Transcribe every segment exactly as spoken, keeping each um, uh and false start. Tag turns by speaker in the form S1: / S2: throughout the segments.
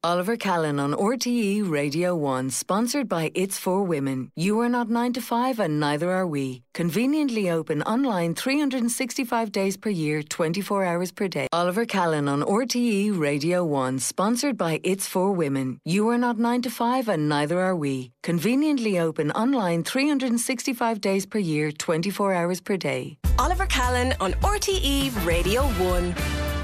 S1: Oliver Callan on R T E Radio one, sponsored by It's For Women. You are not nine to five and neither are we. Conveniently open online three hundred sixty-five days per year, twenty-four hours per day. Oliver Callan on R T E Radio one, sponsored by It's For Women. You are not nine to five and neither are we. Conveniently open online three hundred sixty-five days per year, twenty-four hours per day.
S2: Oliver Callan on R T E Radio one.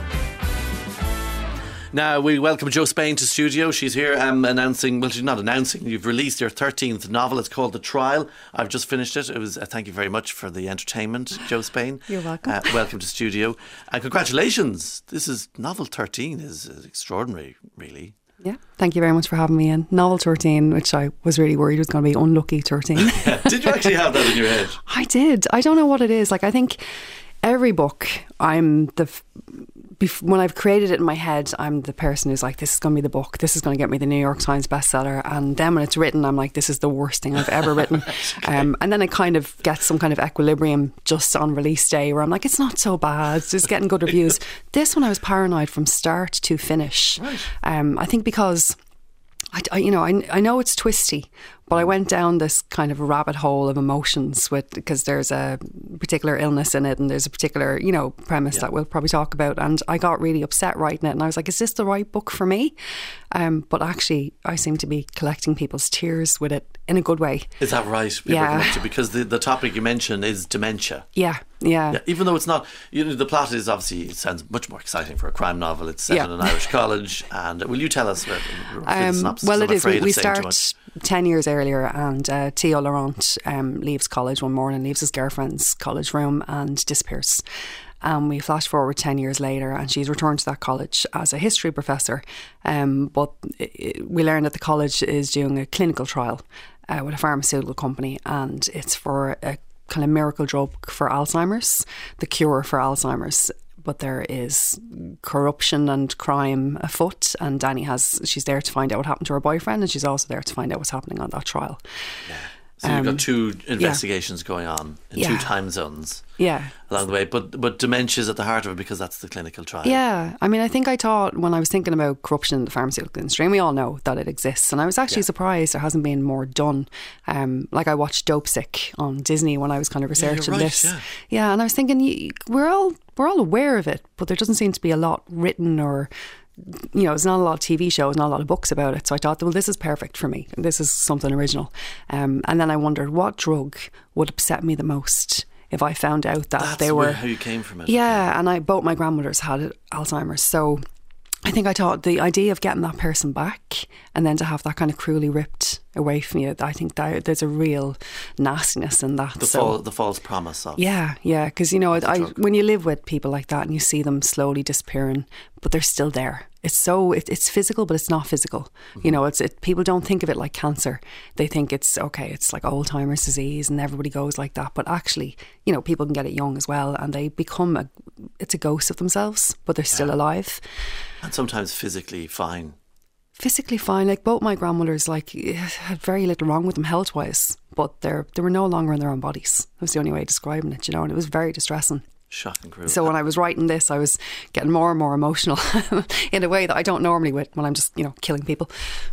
S3: Now we welcome Jo Spain to studio. She's here um, announcing, well she's not announcing, you've released your thirteenth novel. It's called The Trial. I've just finished it. It was uh, thank you very much for the entertainment, Jo Spain.
S4: You're welcome.
S3: Uh, welcome to studio. And congratulations. This is novel thirteen is uh, extraordinary, really.
S4: Yeah, thank you very much for having me in. Novel thirteen, which I was really worried was going to be unlucky thirteen.
S3: Did you actually have that in your head?
S4: I did. I don't know what it is. Like, I think every book, I'm the... F- Bef- when I've created it in my head, I'm the person who's like, this is going to be the book, this is going to get me the New York Times bestseller, and then when it's written I'm like, this is the worst thing I've ever written. Okay. um, and then it kind of gets some kind of equilibrium just on release day where I'm like, it's not so bad, it's just getting good reviews. This one I was paranoid from start to finish. Right. um, I think because I, I, you know I, I know it's twisty, but I went down this kind of rabbit hole of emotions with, because there's a particular illness in it and there's a particular, you know, premise yeah. that we'll probably talk about. And I got really upset writing it and I was like, is this the right book for me? Um, but actually, I seem to be collecting people's tears with it in a good way.
S3: Is that right? People
S4: yeah.
S3: Because the, the topic you mentioned is dementia.
S4: Yeah, yeah.
S3: yeah. Even though it's not, you know, the plot is obviously, it sounds much more exciting for a crime novel. It's set
S4: yeah.
S3: in an Irish college. And will you tell us about
S4: um,
S3: the synopsis?
S4: Well,
S3: I'm
S4: it is. We, we
S3: start
S4: ten years earlier and uh, Theo Laurent um, leaves college one morning, leaves his girlfriend's college room and disappears. And we flash forward ten years later and she's returned to that college as a history professor. Um, but it, it, we learn that the college is doing a clinical trial uh, with a pharmaceutical company, and it's for a kind of miracle drug for Alzheimer's, the cure for Alzheimer's. But there is corruption and crime afoot, and Danny has, she's there to find out what happened to her boyfriend, and she's also there to find out what's happening on that trial.
S3: Yeah. So you've
S4: Um,
S3: got two investigations
S4: yeah.
S3: going on in
S4: Yeah.
S3: two time zones
S4: Yeah.
S3: along the way. But but dementia is at the heart of it because that's the clinical trial.
S4: Yeah. I mean, I think I thought when I was thinking about corruption in the pharmaceutical industry, and we all know that it exists, and I was actually yeah. surprised there hasn't been more done. Um, like I watched Dope Sick on Disney when I was kind of researching
S3: yeah, right,
S4: this.
S3: Yeah.
S4: yeah, and I was thinking, we're all we're all aware of it, but there doesn't seem to be a lot written or, you know, there's not a lot of T V shows, not a lot of books about it. So I thought, well, this is perfect for me. This is something original. Um, and then I wondered what drug would upset me the most if I found out that
S3: That's
S4: they were...
S3: how you came from it.
S4: Yeah, okay. And I both my grandmothers had Alzheimer's. So I think I thought the idea of getting that person back and then to have that kind of cruelly ripped away from you, I think that there's a real nastiness in that.
S3: The,
S4: so,
S3: fal- the false promise of...
S4: Yeah, yeah, because, you know, I,
S3: drug.
S4: when you live with people like that and you see them slowly disappearing, but they're still there. It's so, it, it's physical, but it's not physical. Mm-hmm. You know, it's it, people don't think of it like cancer. They think it's, okay, it's like Alzheimer's disease and everybody goes like that. But actually, you know, people can get it young as well and they become, a, it's a ghost of themselves, but they're still yeah. alive.
S3: And sometimes physically fine.
S4: Physically fine. Like both my grandmothers, like, had very little wrong with them health-wise, but they're, they were no longer in their own bodies. That was the only way of describing it, you know, and it was very distressing.
S3: Shocking cruel.
S4: So when I was writing this, I was getting more and more emotional in a way that I don't normally with when I'm just, you know, killing people.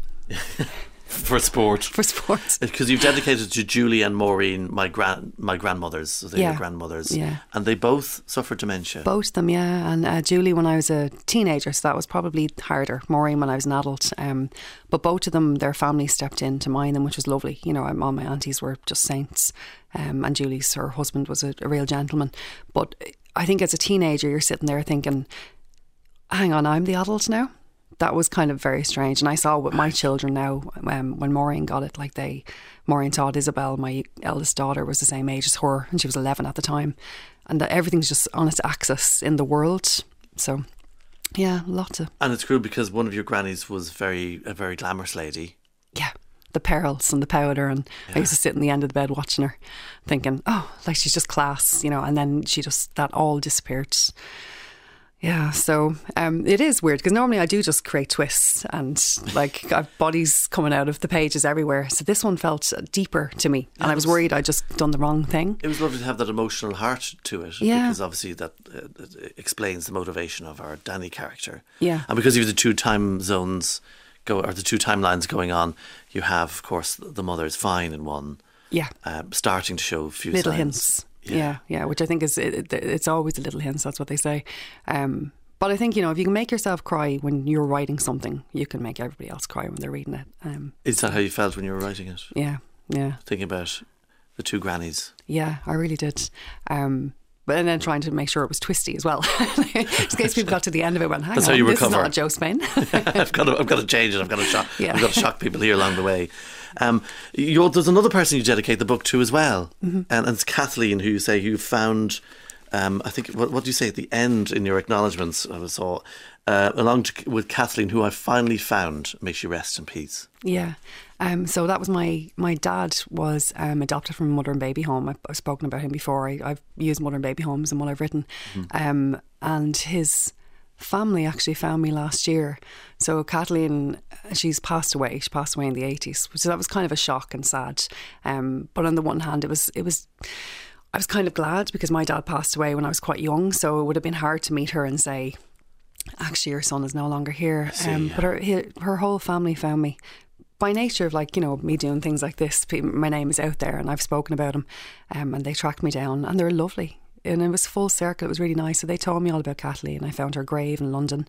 S3: For sport.
S4: For sport.
S3: Because you've dedicated to Julie and Maureen, my gran- my grandmothers, so they're
S4: yeah.
S3: your grandmothers.
S4: Yeah.
S3: And they both suffered dementia.
S4: Both of them, yeah. And uh, Julie when I was a teenager, so that was probably harder. Maureen when I was an adult. Um, but both of them, their family stepped in to mind them, which was lovely. You know, all my aunties were just saints. Um, and Julie's, her husband was a, a real gentleman. But I think as a teenager, you're sitting there thinking, hang on, I'm the adult now? That was kind of very strange. And I saw with my children now, um, when Maureen got it, like they, Maureen thought Isabel, my eldest daughter, was the same age as her, and she was eleven at the time. And that everything's just on its axis in the world. So, yeah, lots of...
S3: And it's cruel because one of your grannies was very a very glamorous lady.
S4: Yeah, the pearls and the powder. And
S3: yeah.
S4: I used to sit in the end of the bed watching her, thinking, oh, like she's just class, you know, and then she just, that all disappeared. Yeah, so um, it is weird because normally I do just create twists and like I've bodies coming out of the pages everywhere. So this one felt deeper to me and I was worried I'd just done the wrong thing.
S3: It was lovely to have that emotional heart to it
S4: yeah.
S3: because obviously that uh, it explains the motivation of our Danny character.
S4: Yeah.
S3: And because you have the two time zones go, or the two timelines going on. You have, of course, the mother's fine in one.
S4: Yeah.
S3: Um, starting to show a few
S4: little
S3: signs.
S4: hints. Yeah. yeah, yeah, which I think is it, it's always the little hints. That's what they say. Um, but I think, you know, if you can make yourself cry when you're writing something, you can make everybody else cry when they're reading it. Um,
S3: is that how you felt when you were writing it?
S4: Yeah, yeah.
S3: Thinking about the two grannies.
S4: Yeah, I really did. Um, But and then trying to make sure it was twisty as well, in case people got to the end of it and went, hang
S3: That's
S4: on,
S3: how you
S4: this
S3: recover.
S4: is not Joe Spain.
S3: I've got to, I've got to change it. I've got to shock.
S4: Yeah.
S3: I've got to shock people here along the way. Um, you're, there's another person you dedicate the book to as well, mm-hmm. and, and it's Kathleen, who you say you found. Um, I think what, what do you say at the end in your acknowledgements? I saw uh, along to, with Kathleen, who I finally found. May she rest in peace.
S4: Yeah. Um, so that was my my dad was um, adopted from a mother and baby home. I've, I've spoken about him before. I, I've used mother and baby homes in what I've written, mm-hmm. um, and his family actually found me last year. So Kathleen, she's passed away. She passed away in the eighties, so that was kind of a shock and sad. Um, but on the one hand, it was it was. I was kind of glad because my dad passed away when I was quite young, so it would have been hard to meet her and say, actually, your son is no longer here.
S3: See,
S4: um,
S3: yeah.
S4: But her, her whole family found me. By nature of, like, you know, me doing things like this, my name is out there and I've spoken about him, um, and they tracked me down and they're lovely. And it was full circle. It was really nice. So they told me all about Kathleen. I found her grave in London,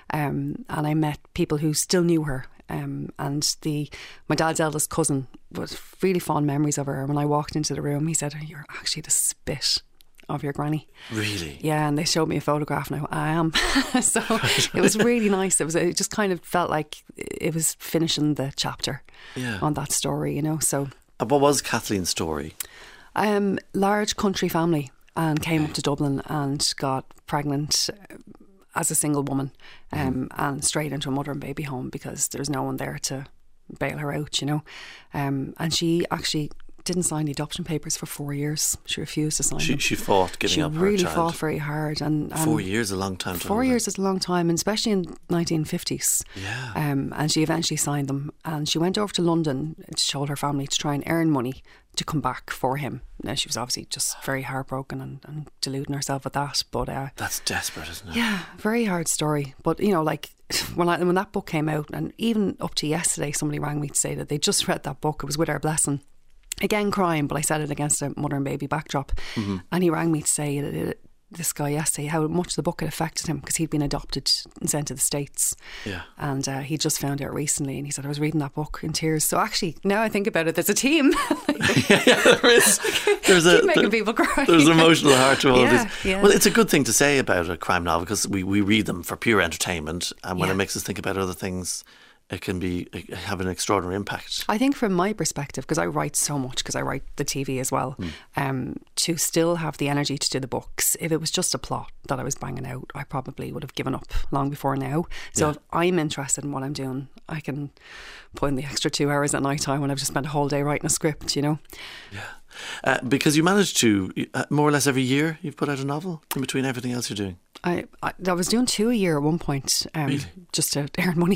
S4: um, and I met people who still knew her. Um, and the my dad's eldest cousin was really fond memories of her. And when I walked into the room, he said, "You're actually the spit of your granny."
S3: Really?
S4: Yeah, and they showed me a photograph and I went, I am. So it was really nice. It was it just kind of felt like it was finishing the chapter
S3: yeah.
S4: on that story, you know. So
S3: uh, what was Kathleen's story?
S4: Um, large country family, and came up to Dublin and got pregnant as a single woman, um, mm. and straight into a mother and baby home because there's no one there to bail her out, you know. Um, and she actually didn't sign the adoption papers for four years. She refused to sign
S3: she,
S4: them.
S3: She fought giving
S4: she
S3: up her
S4: really
S3: child.
S4: fought very hard. And, and
S3: four years is a long time. To
S4: four years is a long time, and especially in nineteen fifties.
S3: Yeah.
S4: Um, and she eventually signed them, and she went over to London. She told her family to try and earn money to come back for him. Now, she was obviously just very heartbroken and, and deluding herself with that. But uh,
S3: that's desperate, isn't it?
S4: Yeah, very hard story. But you know, like when I, when that book came out, and even up to yesterday, somebody rang me to say that they just read that book. It was With Our Blessing. Again, crying, but I said it against a mother and baby backdrop. Mm-hmm. And he rang me to say that it, this guy yesterday how much the book had affected him because he'd been adopted and sent to the States.
S3: Yeah.
S4: And uh, he just found out recently, and he said, I was reading that book in tears. So actually, now I think about it, there's a team.
S3: yeah, yeah, there is. There's a,
S4: making
S3: there,
S4: people cry.
S3: There's an emotional heart to all
S4: yeah,
S3: this.
S4: Yeah.
S3: Well, it's a good thing to say about a crime novel because we, we read them for pure entertainment, and when
S4: yeah.
S3: it makes us think about other things, it can be have an extraordinary impact.
S4: I think from my perspective, because I write so much, because I write the T V as well, mm. um, to still have the energy to do the books. If it was just a plot that I was banging out, I probably would have given up long before now. So yeah. if I'm interested in what I'm doing, I can put in the extra two hours at night time when I've just spent a whole day writing a script, you know.
S3: Yeah. Uh, because you managed to, uh, more or less every year, you've put out a novel in between everything else you're doing.
S4: I, I, I was doing two a year at one point, um,
S3: really?
S4: just to earn money.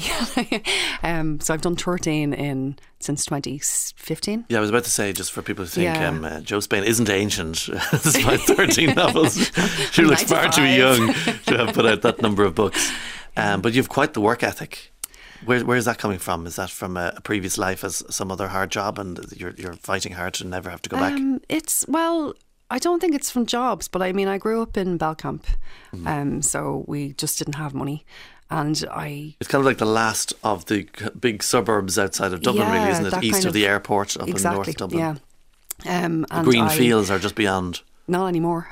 S4: um, so I've done thirteen in since twenty fifteen.
S3: Yeah, I was about to say, just for people who think
S4: yeah.
S3: um, uh, Joe Spain isn't ancient, despite thirteen novels, she looks far too young to have put out that number of books. Um, but you have quite the work ethic. Where where is that coming from? Is that from a, a previous life as some other hard job, and you're you're fighting hard to never have to go
S4: um,
S3: back?
S4: It's well. I don't think it's from jobs, but I mean, I grew up in Belcamp, mm. um, so we just didn't have money, and I.
S3: It's kind of like the last of the big suburbs outside of Dublin,
S4: yeah,
S3: really, isn't it? East of, of the airport, up
S4: exactly,
S3: in North Dublin.
S4: Yeah, um,
S3: the
S4: and
S3: green
S4: I,
S3: fields are just beyond.
S4: Not anymore.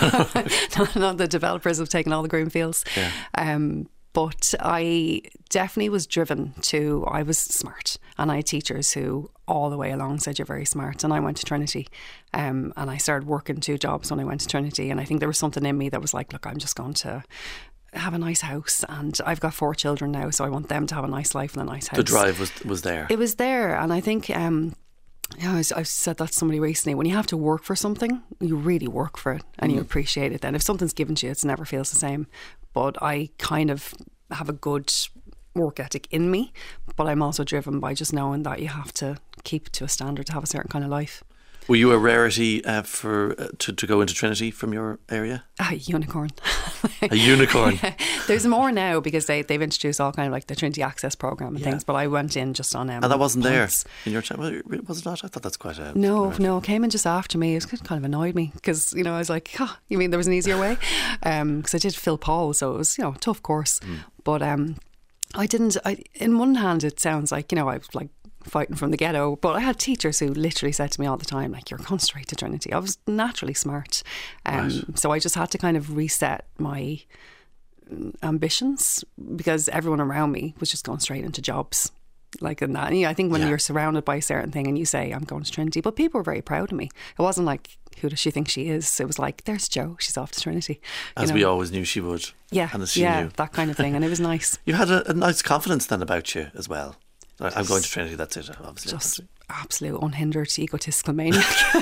S4: not, not the developers have taken all the green fields.
S3: Yeah.
S4: Um, But I definitely was driven to, I was smart, and I had teachers who all the way along said, you're very smart. And I went to Trinity, um, and I started working two jobs when I went to Trinity. And I think there was something in me that was like, look, I'm just going to have a nice house. And I've got four children now, so I want them to have a nice life and a nice house.
S3: The drive was was there.
S4: It was there. And I think... Um, Yeah, I've said that to somebody recently. When you have to work for something, you really work for it and mm. you appreciate it. Then if something's given to you, it never feels the same. But I kind of have a good work ethic in me, but I'm also driven by just knowing that you have to keep to a standard to have a certain kind of life.
S3: Were you a rarity uh, for uh, to, to go into Trinity from your area?
S4: A unicorn.
S3: A unicorn.
S4: Yeah. There's more now because they, they've introduced all kind of like the Trinity Access program and
S3: Yeah.
S4: things, but I went in just on um,
S3: And that wasn't
S4: points.
S3: there in your time? Well, was it not? I thought that's quite a...
S4: No,
S3: a-
S4: no, came in just after me. It was kind of annoyed me because, you know, I was like, oh, you mean there was an easier way? Because I did Phil Paul, so it was, you know, a tough course.
S3: Mm.
S4: But um, I didn't, I, in one hand, it sounds like, you know, I was like fighting from the ghetto, but I had teachers who literally said to me all the time, like, you're going straight to Trinity. I was naturally smart. Um,
S3: Right.
S4: So I just had to kind of reset my ambitions because everyone around me was just going straight into jobs. Like in that, and yeah, I think when
S3: Yeah.
S4: you're surrounded by a certain thing and you say, I'm going to Trinity, but people were very proud of me. It wasn't like, who does she think she is? It was like, there's Jo, she's off to Trinity. You
S3: As
S4: know?
S3: we always knew she would.
S4: Yeah,
S3: And as she
S4: yeah,
S3: knew.
S4: that kind of thing. And it was nice.
S3: You had a, a nice confidence then about you as well. I- I'm going to Trinity, that's it, obviously.
S4: Just absolute unhindered egotistical maniac.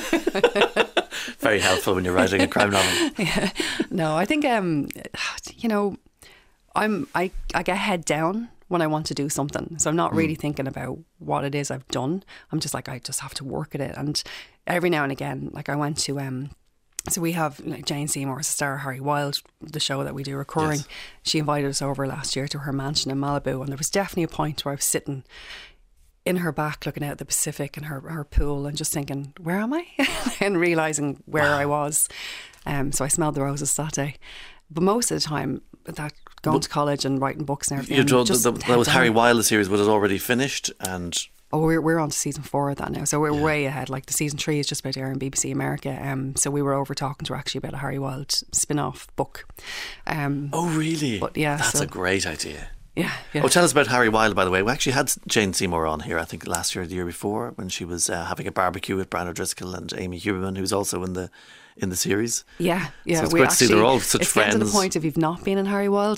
S3: Very helpful when you're writing a crime novel.
S4: Yeah. No, I think, um, you know, I'm I, I get head down when I want to do something. So I'm not really thinking about what it is I've done. I'm just like, I just have to work at it. And every now and again, like I went to, um, so we have like Jane Seymour as a star, Harry Wilde, the show that we do recurring.
S3: Yes.
S4: She invited us over last year to her mansion in Malibu. And there was definitely a point where I was sitting in her back looking out at the Pacific and her, her pool and just thinking, where am I? And realising where I was. Um, so I smelled the roses that day. But most of the time, that going to college and writing books and everything.
S3: You told
S4: just
S3: that that
S4: head
S3: was
S4: down.
S3: Harry Wilde, the series, was it already finished? And
S4: Oh, we're we're on to season four of that now, so we're way ahead. Like the season three is just about to air on B B C America. Um, so we were over talking to her actually about a Harry Wilde spin-off book. Um,
S3: oh, really?
S4: But yeah,
S3: that's
S4: so-
S3: a great idea.
S4: yeah, yeah.
S3: Oh, tell us about Harry Wilde, by the way. We actually had Jane Seymour on here, I think last year or the year before, when she was uh, having a barbecue with Brian O'Driscoll and Amy Huberman, who's also in the in the series.
S4: Yeah, yeah.
S3: So it's
S4: we
S3: great to see they're
S4: actually-
S3: all such
S4: it's getting to the
S3: friends.
S4: point if you've not been in Harry Wilde,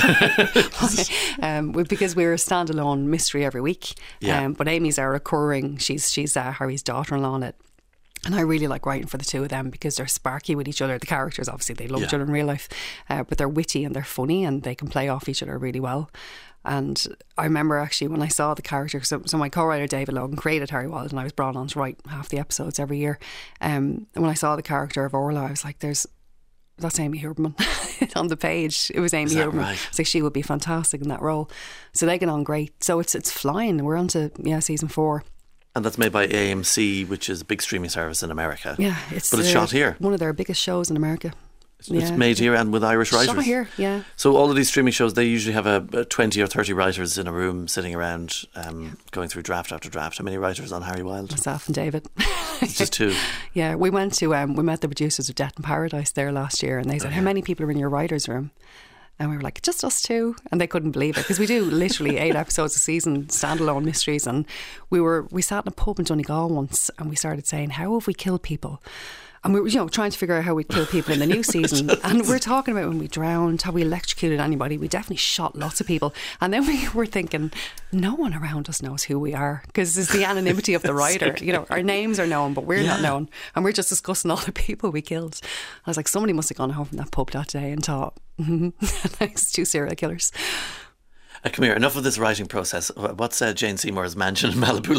S4: um, we- because we're a standalone mystery every week.
S3: Yeah.
S4: Um, but Amy's our recurring. She's she's uh, Harry's daughter-in-law in it. And I really like writing for the two of them because they're sparky with each other. The characters, obviously, they love each
S3: Yeah.
S4: other in real life, uh, but they're witty and they're funny and they can play off each other really well. And I remember actually when I saw the character, so, so my co-writer David Logan created Harry Wilde and I was brought on to write half the episodes every year. Um, and when I saw the character of Orla, I was like, there's that's Amy Huberman on the page. It was Amy
S3: Is that
S4: Huberman.
S3: right?
S4: It's like she would be fantastic in that role. So they get on great. So it's it's flying. We're on to yeah season four.
S3: And that's made by A M C, which is a big streaming service in America.
S4: Yeah, it's
S3: But it's
S4: uh,
S3: shot here.
S4: One of their biggest shows in America.
S3: It's, it's made here and with Irish writers.
S4: Shot here, yeah.
S3: So all of these streaming shows, they usually have a, a twenty or thirty writers in a room sitting around um, going through draft after draft. How many writers on Harry Wilde?
S4: Myself and David.
S3: It's just two.
S4: Yeah, we went to um, we met the producers of Death in Paradise there last year, and they said, "How many people are in your writers' room?" And we were like, "Just us two," and they couldn't believe it because we do literally eight episodes a season, standalone mysteries. And we were we sat in a pub in Donegal once, and we started saying, "How have we killed people?" And we were, you know, trying to figure out how we kill people in the new season. And we're talking about when we drowned, how we electrocuted anybody. We definitely shot lots of people. And then we were thinking, no one around us knows who we are because it's the anonymity of the writer. You know, our names are known, but we're
S3: Yeah.
S4: not known. And we're just discussing all the people we killed. I was like, somebody must have gone home from that pub that day and thought, mm-hmm, thanks, two serial killers.
S3: Uh, come here, enough of this writing process. What's uh, Jane Seymour's mansion in Malibu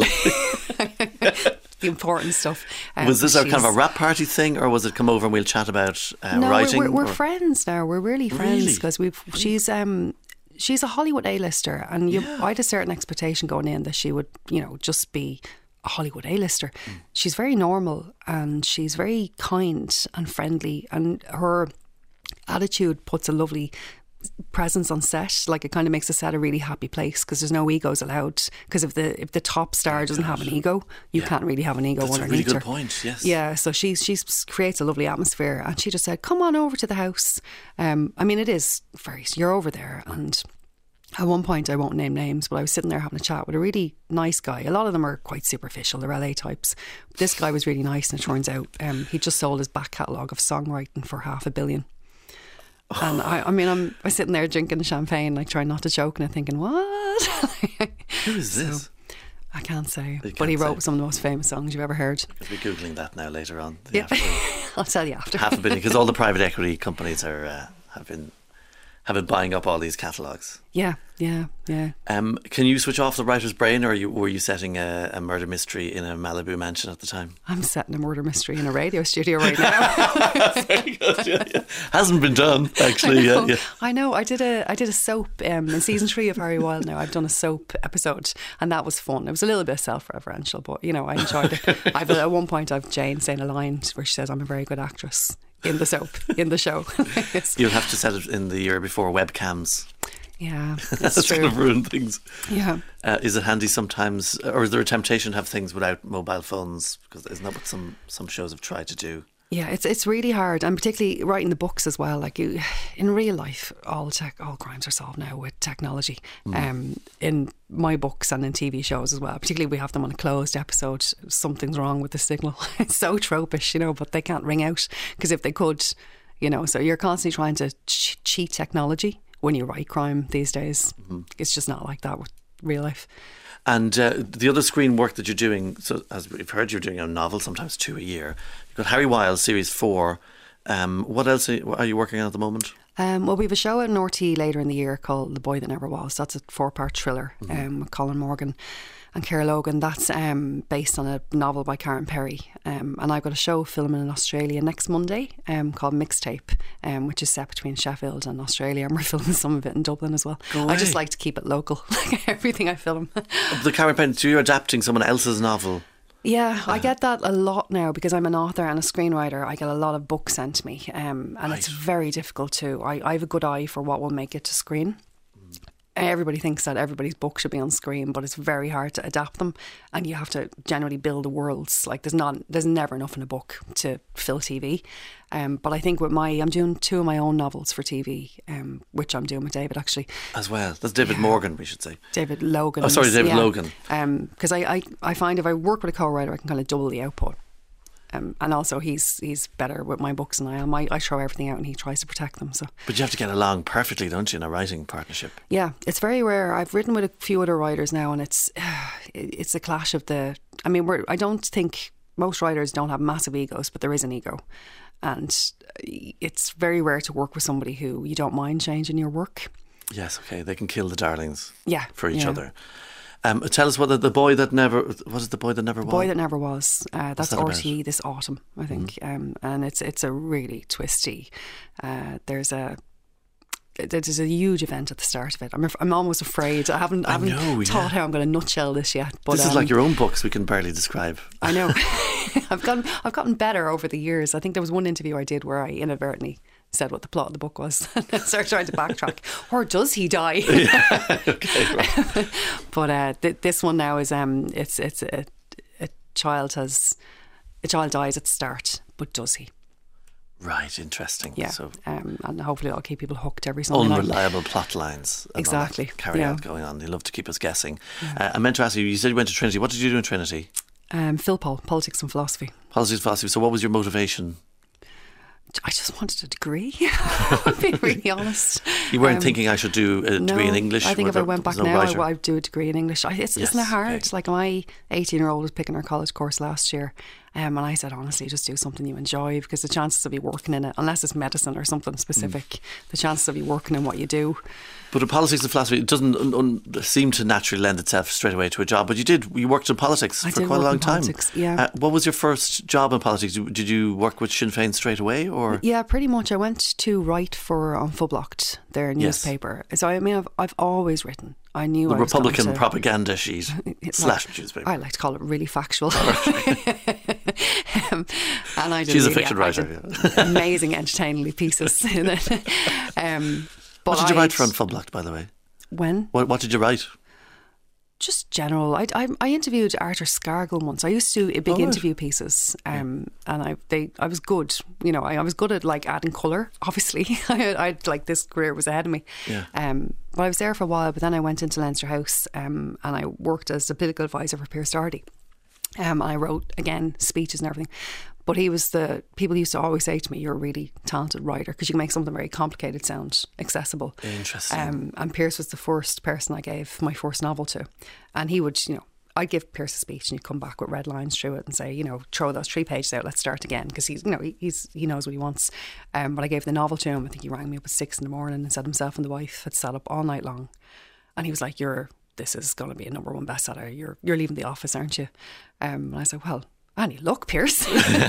S3: like?
S4: The important stuff. Um,
S3: Was this a kind of a
S4: she's-
S3: wrap party thing, or was it come over and we'll chat about uh,
S4: no,
S3: writing?
S4: we're, we're, we're
S3: or-
S4: friends now. We're really friends
S3: Really?
S4: because we've. She's um she's a Hollywood A-lister, and you, I had a certain expectation going in that she would, you know, just be a Hollywood A-lister.
S3: Mm.
S4: She's very normal and she's very kind and friendly, and her attitude puts a lovely presence on set. Like it kind of makes the set a really happy place because there's no egos allowed. Because if the if the top star doesn't have an ego, you
S3: Yeah.
S4: can't really have an ego
S3: That's a
S4: underneath
S3: really good
S4: her.
S3: point, yes.
S4: Yeah, so she's she's creates a lovely atmosphere, and she just said, "Come on over to the house." Um, I mean, it is very. You're over there, and at one point, I won't name names, but I was sitting there having a chat with a really nice guy. A lot of them are quite superficial; they're L A types. But this guy was really nice, and it turns out um, he just sold his back catalogue of songwriting for half a billion. And I, I mean, I'm, I'm sitting there drinking champagne, like trying not to choke, and I'm thinking, what?
S3: Who is this?
S4: I can't say,
S3: You
S4: but he
S3: can't
S4: wrote
S3: say.
S4: some of the most famous songs you've ever heard.
S3: I'll be Googling that now later on. The
S4: Yeah,
S3: after-
S4: I'll tell you after.
S3: half a billion, because all the private equity companies are uh, have been have been buying up all these catalogues.
S4: Yeah, yeah, yeah.
S3: Um, can you switch off the writer's brain, or are you, were you setting a, a murder mystery in a Malibu mansion at the time?
S4: I'm setting a murder mystery in a radio studio right now.
S3: Very good. Yeah, yeah. Hasn't been done actually.
S4: I know,
S3: yeah, yeah.
S4: I know. I did a I did a soap um, in season three of Harry Wild. Now I've done a soap episode, and that was fun. It was a little bit self-referential, but you know I enjoyed it. I've at one point I've Jane saying a line where she says I'm a very good actress in the soap in the show.
S3: You'll have to set it in the year before webcams.
S4: Yeah, that's,
S3: That's
S4: true.
S3: going to ruin things.
S4: Yeah.
S3: Uh, is it handy sometimes, or is there a temptation to have things without mobile phones? Because isn't that what some, some shows have tried to do?
S4: Yeah, it's it's really hard, and particularly writing the books as well. Like you, in real life, all tech, all crimes are solved now with technology. Mm. Um, in my books and in T V shows as well. Particularly, we have them on a closed episode. Something's wrong with the signal. It's so tropish, you know, but they can't ring out because if they could, you know, so you're constantly trying to ch- cheat technology when you write crime these days. Mm-hmm. It's just not like that with real life.
S3: And uh, the other screen work that you're doing, so as we've heard, you're doing a novel, sometimes two a year. You've got Harry Wild, series four. Um, what else are you working on at the moment?
S4: Um, well, we have a show at N R T E later in the year called The Boy That Never Was. That's a four-part thriller mm-hmm. um, with Colin Morgan and Ciara Logan. That's um, based on a novel by Karen Perry. Um, and I've got a show filming in Australia next Monday um, called Mixtape, um, which is set between Sheffield and Australia. And we're filming some of it in Dublin as well. I just like to keep it local, like everything I film.
S3: The Karen Perry, so you're adapting someone else's novel?
S4: Yeah, I get that a lot now because I'm an author and a screenwriter. I get a lot of books sent to me, um, and right. it's very difficult to. I, I have a good eye for what will make it to screen. Mm. Everybody thinks that everybody's book should be on screen, but it's very hard to adapt them, and you have to generally build worlds. Like there's not, there's never enough in a book to fill T V. Um, but I think with my, I'm doing two of my own novels for T V, um, which I'm doing with David actually.
S3: As well. That's David yeah. Morgan, we should say.
S4: David Logan.
S3: Oh, sorry, David
S4: yeah.
S3: Logan.
S4: Because um, I, I, I find if I work with a co-writer, I can kind of double the output. Um, and also he's he's better with my books than I am. I, I throw everything out and he tries to protect them. So,
S3: but you have to get along perfectly, don't you, in a writing partnership? Yeah,
S4: it's very rare. I've written with a few other writers now, and it's it's a clash of the. I mean, we're, I don't think most writers don't have massive egos, but there is an ego, and it's very rare to work with somebody who you don't mind changing your work.
S3: Yes, okay, they can kill the darlings.
S4: Yeah,
S3: for each
S4: yeah.
S3: other. Um, tell us what the, the boy that never what is the boy that never was?
S4: The Boy That Never Was. Uh, that's
S3: that
S4: R T E this autumn, I think, mm. um, and it's it's a really twisty. Uh, there's a there's a huge event at the start of it. I'm I'm almost afraid. I haven't I haven't
S3: I know,
S4: thought
S3: yeah.
S4: how I'm going to nutshell this yet. But
S3: this is
S4: um,
S3: like your own books. We can barely describe.
S4: I know. I've gotten I've gotten better over the years. I think there was one interview I did where I inadvertently said what the plot of the book was and started trying to backtrack. Or does he die?
S3: Yeah. Okay, right.
S4: But uh, th- this one now is um, it's it's a, a child has a child dies at the start, but does he?
S3: Right, interesting.
S4: Yeah,
S3: so
S4: um, and hopefully that'll keep people hooked every Sunday night.
S3: Unreliable plot lines.
S4: Exactly.
S3: Carry
S4: yeah.
S3: out going on. They love to keep us guessing.
S4: Yeah.
S3: Uh, I meant to ask you. You said you went to Trinity. What did you do in Trinity?
S4: Um, Philpol, politics and philosophy.
S3: Politics and philosophy. So, what was your motivation?
S4: I just wanted a degree. I'll be really honest.
S3: You weren't
S4: um,
S3: thinking I should do a
S4: no,
S3: degree in English?
S4: I think if
S3: there,
S4: I went back
S3: no
S4: now,
S3: writer?
S4: I, I'd do a degree in English. I, it's,
S3: yes,
S4: isn't it hard?
S3: okay.
S4: Like my eighteen-year-old was picking her college course last year, um, and I said, honestly, just do something you enjoy because the chances of you working in it, unless it's medicine or something specific, mm. the chances of you working in what you do.
S3: But in politics and philosophy, it doesn't un- un- seem to naturally lend itself straight away to a job. But you did, you worked in politics
S4: I
S3: for
S4: did
S3: quite a
S4: work
S3: long
S4: in
S3: time.
S4: politics, yeah.
S3: Uh, what was your first job in politics? Did you work with Sinn Féin straight away, or?
S4: Yeah, pretty much. I went to write for on Fullblocked, their newspaper. Yes. So I mean, I've, I've always written. I knew
S3: the
S4: I was
S3: Republican
S4: going to,
S3: propaganda sheet slash
S4: like,
S3: newspaper.
S4: I like to call it really factual. um, and I did
S3: She's a
S4: really,
S3: fiction
S4: yeah,
S3: writer.
S4: Yeah. Amazing, entertainingly pieces in it. Um, but
S3: what did you
S4: I'd,
S3: write for on Fullblocked, by the way?
S4: When?
S3: What, what did you write?
S4: Just general. I, I, I interviewed Arthur Scargill once. I used to do big
S3: oh, right.
S4: interview pieces, um, and I they I was good. You know, I, I was good at like adding colour. Obviously, I I like this career was ahead of me.
S3: Yeah.
S4: Um, but I was there for a while. But then I went into Leinster House, um, and I worked as the political advisor for Pierce Doherty. Um, and I wrote again speeches and everything. But he was the people used to always say to me, "You're a really talented writer because you can make something very complicated sound accessible."
S3: Interesting.
S4: Um, and Pierce was the first person I gave my first novel to, and he would, you know, I'd give Pierce a speech and he'd come back with red lines through it and say, you know, throw those three pages out, let's start again, because he's, you know, he, he's he knows what he wants. Um, but I gave the novel to him. I think he rang me up at six in the morning and said himself and the wife had sat up all night long, and he was like, "You're this is going to be a number one bestseller. You're you're leaving the office, aren't you?" Um, and I said, "Well, any luck, Pierce."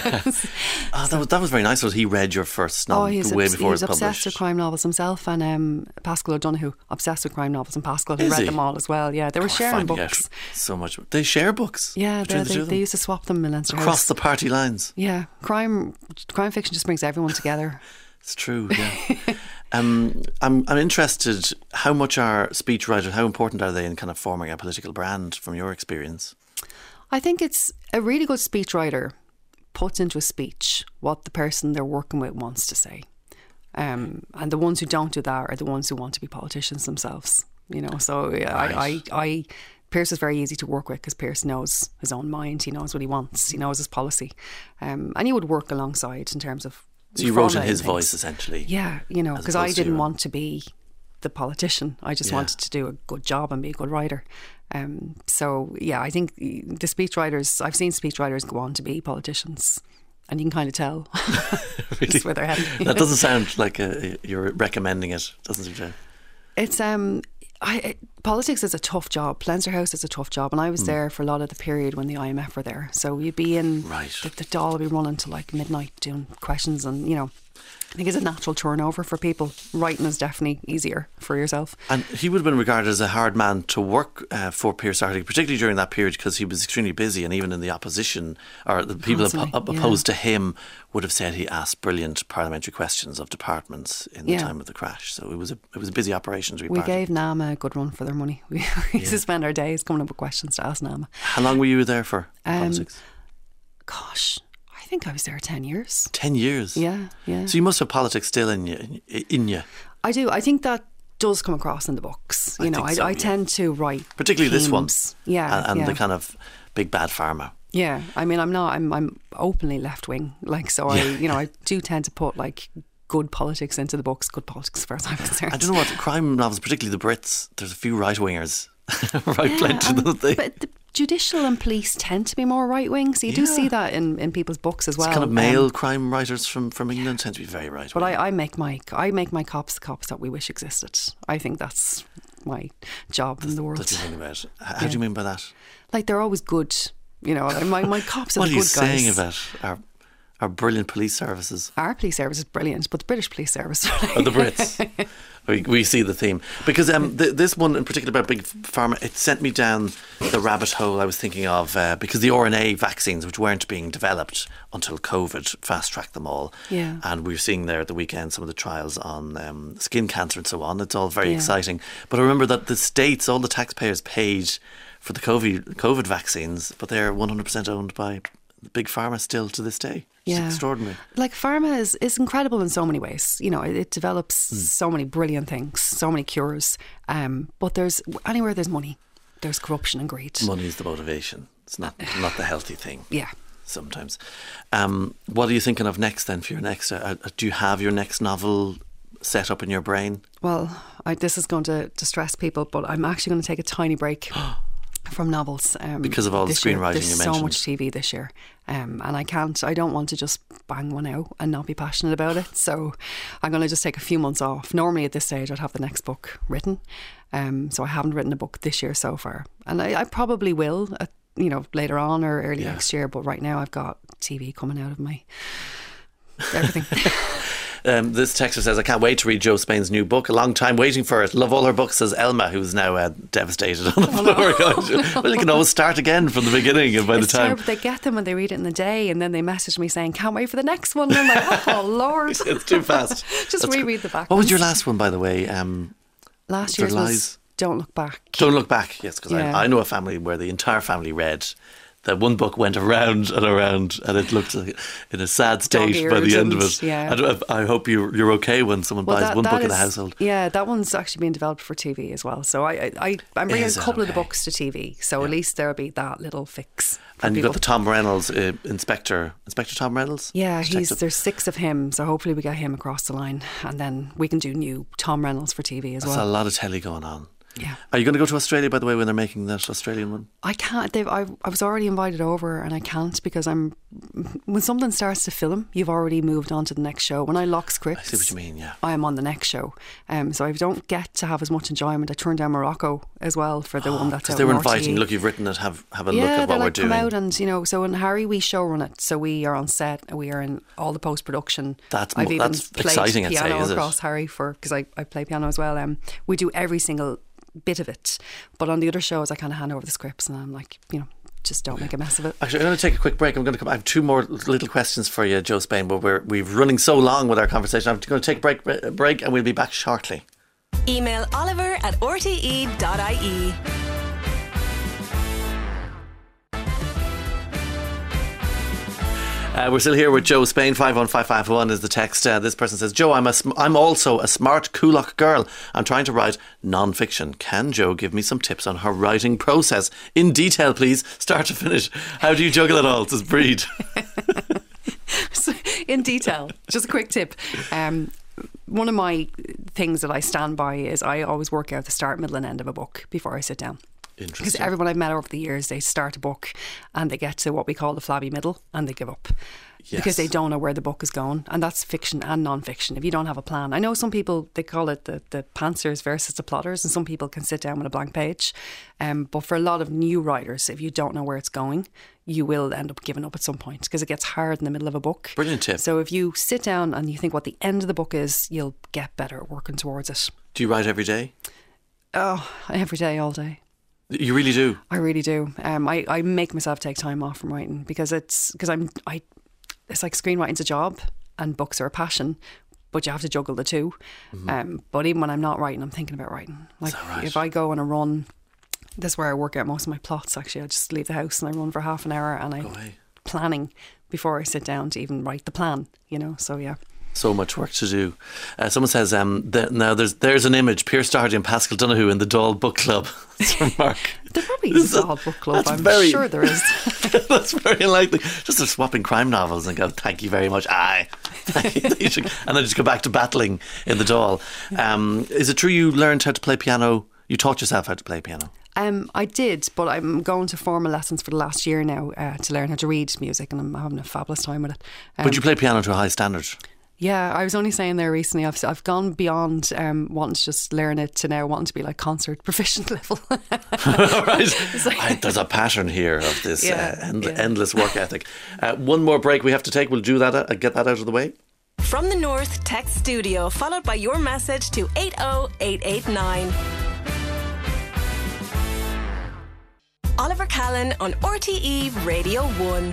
S3: Oh, that was that was very nice. Was he read your first novel
S4: oh, he's
S3: way
S4: obs-
S3: before
S4: he's
S3: it was
S4: obsessed
S3: published?
S4: with crime novels himself, and um, Pascal O'Donoghue, obsessed with crime novels, and Pascal who
S3: Is
S4: read
S3: he?
S4: them all as well. Yeah, they were
S3: Oh,
S4: sharing
S3: finding out
S4: books.
S3: so much. They share books.
S4: Yeah,
S3: between
S4: they,
S3: the two
S4: they,
S3: of
S4: they
S3: them?
S4: used to swap them in Leinster
S3: Across
S4: House.
S3: the party lines.
S4: Yeah, crime crime fiction just brings everyone together.
S3: It's true. Yeah. um, I'm I'm interested. How much are speechwriters? How important are they in kind of forming a political brand? From your experience,
S4: I think it's a really good speechwriter puts into a speech what the person they're working with wants to say. Um, and the ones who don't do that are the ones who want to be politicians themselves. You know, so
S3: Right.
S4: I, I, I, Pierce is very easy to work with because Pierce knows his own mind. He knows what he wants. He knows his policy. Um, and he would work alongside in terms of.
S3: so you wrote in
S4: formulating
S3: his
S4: things.
S3: voice essentially.
S4: Yeah, you know,
S3: as
S4: because I
S3: opposed to
S4: didn't
S3: your own.
S4: want to be the politician. I just
S3: Yeah.
S4: wanted to do a good job and be a good writer. Um, so yeah, I think the speechwriters, I've seen speechwriters go on to be politicians, and you can kind of tell
S3: Really?
S4: just where they're heading.
S3: That doesn't sound like a, you're recommending it. Doesn't seem to.
S4: It's um, I it, politics is a tough job. Leinster House is a tough job, and I was there for a lot of the period when the I M F were there. So you'd be in
S3: Right.
S4: the, the doll would be running to like midnight doing questions, and you know, I think it's a natural turnover for people. Writing is definitely easier for yourself.
S3: And he would have been regarded as a hard man to work uh, for Pierce Doherty, particularly during that period, because he was extremely busy, and even in the opposition, or the people
S4: Constantly,
S3: oppo-
S4: yeah.
S3: opposed to him would have said he asked brilliant parliamentary questions of departments in the
S4: Yeah.
S3: time of the crash. So it was a it was a busy operation to be
S4: We
S3: part of.
S4: gave NAMA a good run for their money. We used to spend our days coming up with questions to ask NAMA.
S3: How long were you there for?
S4: Um,
S3: politics?
S4: Gosh, I think I was there ten years.
S3: Ten years.
S4: Yeah, yeah.
S3: So you must have politics still in you. In you.
S4: I do. I think that does come across in the books. You
S3: I
S4: know,
S3: think
S4: I,
S3: so,
S4: I
S3: yeah.
S4: tend to write
S3: Particularly this one.
S4: themes. Yeah,
S3: And, and
S4: yeah.
S3: the kind of big bad pharma.
S4: Yeah, I mean, I'm not. I'm. I'm openly left wing. Like, so I, you know, I do tend to put like good politics into the books. Good politics, as far as I'm concerned.
S3: I don't know what crime novels, particularly the Brits. There's a few right wingers. right,
S4: Yeah,
S3: plenty,
S4: and-
S3: don't they?
S4: But the judicial and police tend to be more right wing, so you do
S3: Yeah.
S4: see that in, in people's books as well.
S3: It's kind of male
S4: Um,
S3: crime writers from, from England tend to be very right.
S4: but I, I make my I make my cops the cops that we wish existed. I think that's my job in the world.
S3: That's the thing about it. How, how
S4: Yeah.
S3: do you mean by that?
S4: Like, they're always good. You know, my my cops are
S3: What
S4: the
S3: are you
S4: good
S3: saying
S4: guys.
S3: about our our brilliant police services?
S4: Our police service is brilliant, but the British police service.
S3: Or the Brits? we, we see the theme. Because um, th- this one in particular about Big Pharma, it sent me down the rabbit hole I was thinking of uh, because the R N A vaccines, which weren't being developed until COVID, fast-tracked them all.
S4: Yeah.
S3: And we were seeing there at the weekend some of the trials on um, skin cancer and so on. It's all very
S4: Yeah.
S3: exciting. But I remember that the states, all the taxpayers paid for the COVID, COVID vaccines, but they're one hundred percent owned by Big Pharma still to this day. It's
S4: Yeah.
S3: extraordinary.
S4: Like, pharma is, is incredible in so many ways. You know, it, it develops
S3: Hmm.
S4: so many brilliant things, so many cures. Um, but there's anywhere there's money, there's corruption and greed.
S3: Money is the motivation. It's not not the healthy thing.
S4: Yeah.
S3: Sometimes. Um, what are you thinking of next then for your next? Uh, uh, do you have your next novel set up in your brain?
S4: Well, I, this is going to distress people, but I'm actually going to take a tiny break from novels um,
S3: Because of all the
S4: this year.
S3: screenwriting
S4: There's
S3: you
S4: so
S3: mentioned.
S4: much T V this year, um, and I can't. I don't want to just bang one out and not be passionate about it. So I'm going to just take a few months off. Normally at this stage, I'd have the next book written. Um, so I haven't written a book this year so far, and I, I probably will. At, you know, later on or early
S3: Yeah.
S4: next year. But right now, I've got T V coming out of my everything.
S3: Um, this texter says, I can't wait to read Joe Spain's new book. A long time waiting for it. Love all her books, says Elma, who's now uh, devastated on the floor. Well, you can always start again from the beginning and by
S4: It's
S3: the time.
S4: terrible. They get them and they read it in the day, and then they message me saying, "Can't wait for the next one." And I'm like, "Oh Lord!"
S3: It's too fast.
S4: Just
S3: That's
S4: reread
S3: gr-
S4: the back
S3: What was
S4: ones.
S3: your last one, by the way? Um,
S4: Last
S3: Their
S4: year's
S3: Lies?
S4: was "Don't Look Back."
S3: Don't Look Back. Yes, because
S4: Yeah.
S3: I, I know a family where the entire family read. That one book went around and around, and it looked like in a sad state by the end of it.
S4: yeah.
S3: I, don't- I hope you're, you're okay when someone
S4: Well,
S3: buys
S4: that-
S3: one
S4: that
S3: book in a
S4: is-
S3: household.
S4: Yeah, that one's actually being developed for T V as well. So I, I, I I'm bringing a
S3: Is it?
S4: couple of the
S3: Okay.
S4: books to T V. So at least there'll be that little fix. For
S3: And you've
S4: people.
S3: got the Tom Reynolds, uh, Inspector, Inspector Tom Reynolds?
S4: Yeah, he's
S3: Detective.
S4: there's six of him, so hopefully we get him across the line, and then we can do new Tom Reynolds for T V as
S3: There's
S4: well.
S3: a lot of telly going on.
S4: Yeah.
S3: Are you going to go to Australia, by the way, when they're making that Australian one?
S4: I can't. They've, I, I was already invited over, and I can't because I'm. When something starts to film, you've already moved on to the next show. When I lock scripts,
S3: I see what you mean. Yeah,
S4: I am on the next show. Um, so I don't get to have as much enjoyment. I turned down Morocco as well for the oh, one that's out.
S3: Because they were
S4: on
S3: inviting.
S4: R T E.
S3: Look, you've written it. Have have a
S4: yeah,
S3: look at what
S4: like,
S3: we're doing.
S4: Come out and you know. So in Harry, we show run it. So we are on set. We are in all the post production.
S3: That's
S4: I've even
S3: that's
S4: played
S3: exciting. I'd
S4: piano
S3: say, is
S4: across
S3: it?
S4: Harry for because I I play piano as well. Um, we do every single bit of it, but on the other shows I kind of hand over the scripts and I'm like, you know, just don't make a mess of it.
S3: Actually, I'm going to take a quick break. I'm going to come. I have two more little questions for you, Joe Spain, but we're we've running so long with our conversation. I'm going to take a break, a break and we'll be back shortly.
S2: Email Oliver at r t e dot i e.
S3: Uh, we're still here with Joe Spain. five one five five one is the text. Uh, this person says, Joe, I'm a sm- I'm also a smart Coolock girl. I'm trying to write non-fiction. Can Joe give me some tips on her writing process? In detail, please, start to finish. How do you juggle it all? Says Breed.
S4: So, in detail, just a quick tip. Um, one of my things that I stand by is I always work out the start, middle and end of a book before I sit down. Because everyone I've met over the years, they start a book and they get to what we call the flabby middle and they give up. Yes. Because they don't know where the book is going. And that's fiction and non-fiction. If you don't have a plan. I know some people, they call it the, the pantsers versus the plotters, and some people can sit down with a blank page. Um, but for a lot of new writers, if you don't know where it's going, you will end up giving up at some point because it gets hard in the middle of a book.
S3: Brilliant tip.
S4: So if you sit down and you think what the end of the book is, you'll get better at working towards it.
S3: Do you write every day?
S4: Oh, every day, all day.
S3: You really do?
S4: I really do. Um, I, I make myself take time off from writing because it's because I'm I. It's like screenwriting's a job and books are a passion, but you have to juggle the two. Mm-hmm. Um, but even when I'm not writing, I'm thinking about writing. Like right? If I go on a run, that's where I work out most of my plots. Actually, I just leave the house and I run for half an hour and I'm planning before I sit down to even write the plan. You know, so yeah.
S3: So much work to do. Uh, someone says, um, the, now there's there's an image, Pierce Doherty and Pascal Donoghue in the Dáil Book Club. It's from Mark.
S4: There probably is a Dáil Book Club, I'm
S3: very,
S4: sure there is.
S3: That's very unlikely. Just they're swapping crime novels and go, thank you very much. Aye. You should, and then just go back to battling in the Dáil. Um, is it true you learned how to play piano? You taught yourself how to play piano?
S4: Um, I did, but I'm going to formal lessons for the last year now uh, to learn how to read music, and I'm having a fabulous time with it. Um,
S3: but you play piano to a high standard?
S4: Yeah, I was only saying there recently, I've I've gone beyond um, wanting to just learn it to now wanting to be like concert proficient level.
S3: Right. So, I, there's a pattern here of this yeah, uh, end, yeah. endless work ethic. Uh, one more break we have to take. We'll do that, uh, get that out of the way.
S2: From the North Text Studio, followed by your message to eight oh eight eight nine. Oliver Callan on R T E Radio one.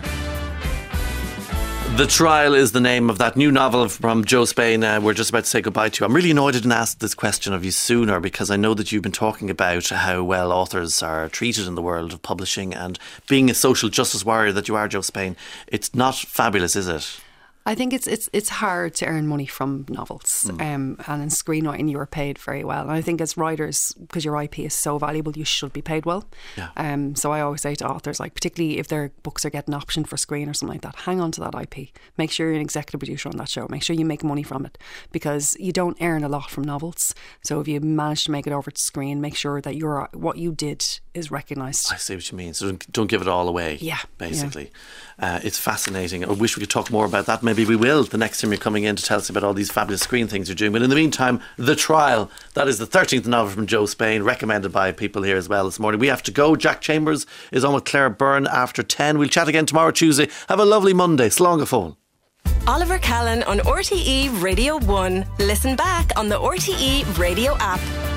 S3: The Trial is the name of that new novel from Joe Spain. Uh, we're just about to say goodbye to you. I'm really annoyed I didn't ask this question of you sooner because I know that you've been talking about how well authors are treated in the world of publishing, and being a social justice warrior that you are, Joe Spain, it's not fabulous, is it?
S4: I think it's it's it's hard to earn money from novels, mm. um, and in screenwriting you are paid very well. And I think as writers, because your I P is so valuable, you should be paid well.
S3: Yeah.
S4: Um, so I always say to authors, like particularly if their books are getting optioned for screen or something like that, hang on to that I P. Make sure you're an executive producer on that show. Make sure you make money from it, because you don't earn a lot from novels. So if you manage to make it over to screen, make sure that your what you did is recognised.
S3: I see what you mean. So don't, don't give it all away.
S4: Yeah,
S3: basically. Yeah. Uh, it's fascinating. I wish we could talk more about that. Maybe we will the next time you're coming in to tell us about all these fabulous screen things you're doing. But in the meantime, The Trial, that is the thirteenth novel from Joe Spain, recommended by people here as well this morning. We have to go. Jack Chambers is on with Claire Byrne after ten. We'll chat again tomorrow, Tuesday. Have a lovely Monday. Slán go fóill.
S2: Oliver Callan on R T E Radio one. Listen back on the R T E Radio app.